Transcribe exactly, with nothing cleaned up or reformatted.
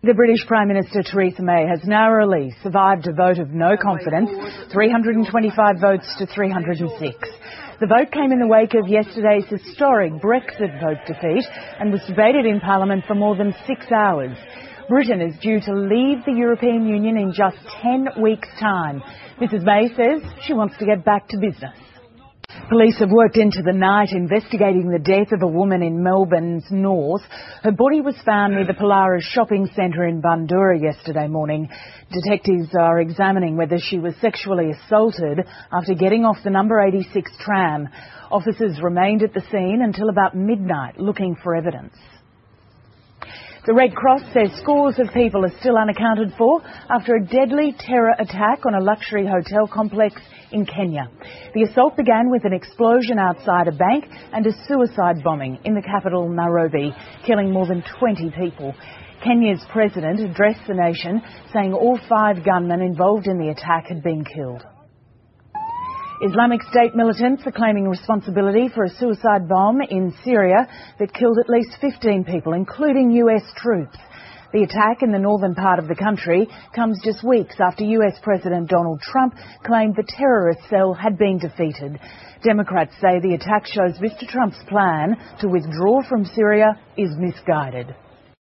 The British Prime Minister Theresa May has narrowly survived a vote of no confidence, three hundred twenty-five votes to three hundred six. The vote came in the wake of yesterday's historic Brexit vote defeat and was debated in Parliament for more than six hours. Britain is due to leave the European Union in just ten weeks' time. Missus May says she wants to get back to business. Police have worked into the night investigating the death of a woman in Melbourne's north. Her body was found near the Polaris shopping centre in Bundoora yesterday morning. Detectives are examining whether she was sexually assaulted after getting off the number eighty-six tram. Officers remained at the scene until about midnight looking for evidence. The Red Cross says scores of people are still unaccounted for after a deadly terror attack on a luxury hotel complex in Kenya. The assault began with an explosion outside a bank and a suicide bombing in the capital Nairobi, killing more than twenty people. Kenya's president addressed the nation, saying all five gunmen involved in the attack had been killed. Islamic State militants are claiming responsibility for a suicide bomb in Syria that killed at least fifteen people, including U S troops. The attack in the northern part of the country comes just weeks after U S President Donald Trump claimed the terrorist cell had been defeated. Democrats say the attack shows Mister Trump's plan to withdraw from Syria is misguided.